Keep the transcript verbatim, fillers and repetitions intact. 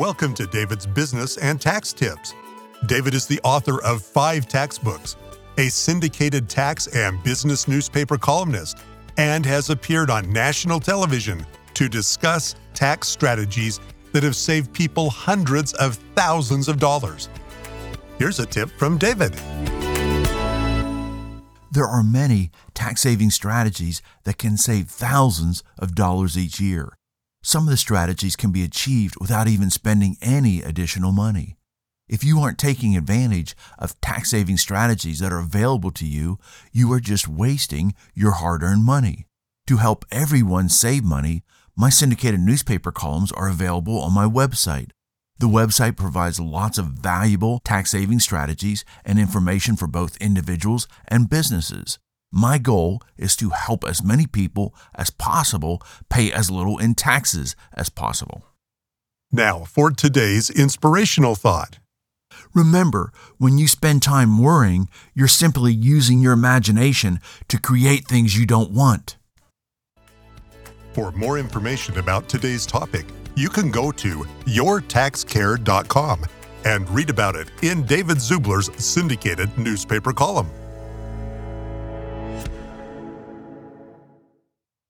Welcome to David's Business and Tax Tips. David is the author of five tax books, a syndicated tax and business newspaper columnist, and has appeared on national television to discuss tax strategies that have saved people hundreds of thousands of dollars. Here's a tip from David. There are many tax-saving strategies that can save thousands of dollars each year. Some of the strategies can be achieved without even spending any additional money. If you aren't taking advantage of tax-saving strategies that are available to you, you are just wasting your hard-earned money. To help everyone save money, my syndicated newspaper columns are available on my website. The website provides lots of valuable tax-saving strategies and information for both individuals and businesses. My goal is to help as many people as possible pay as little in taxes as possible. Now for today's inspirational thought. Remember, when you spend time worrying, you're simply using your imagination to create things you don't want. For more information about today's topic, you can go to your tax care dot com and read about it in David Zubler's syndicated newspaper column.